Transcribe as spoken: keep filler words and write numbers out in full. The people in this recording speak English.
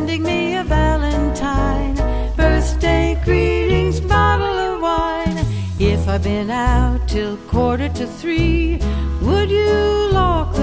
sending me a valentine, birthday greetings, bottle of wine. If I've been out till quarter to three, would you lock